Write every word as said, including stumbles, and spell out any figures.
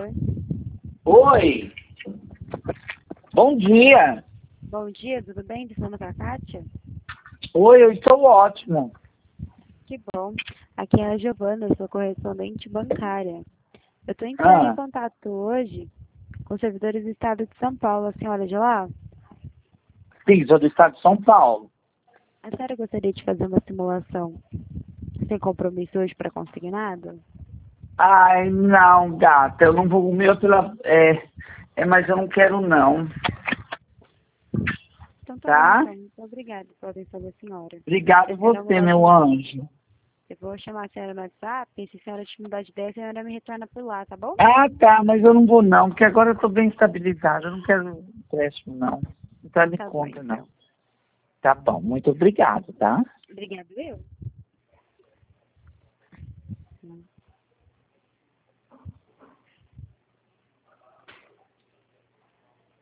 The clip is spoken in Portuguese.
favor. Oi. Bom dia. Bom dia, tudo bem? Estou falando com a Kátia? Oi, eu estou ótimo. Que bom. Aqui é a Giovana, eu sou correspondente bancária. Eu estou entrando em Ah, contato hoje com os servidores do estado de São Paulo. A senhora é de lá? sim, sou do estado de São Paulo. A senhora gostaria de fazer uma simulação sem compromisso hoje para consignado? Ai, não, gata, eu não vou. O meu pela. É, é, mas eu não quero, não. Então tá bom, Tá? então. Muito obrigada pela atenção da senhora. Obrigado Se a senhora você, mudar de... meu anjo. Eu vou chamar a senhora no WhatsApp e se a senhora te mudar de ideia, a senhora me retorna por lá, tá bom? Ah, tá, mas eu não vou, não, porque agora eu tô bem estabilizado. Eu não quero empréstimo, não. Não tá me Tá bom, conta, não. então. Tá bom, muito obrigado, tá? Obrigada, eu.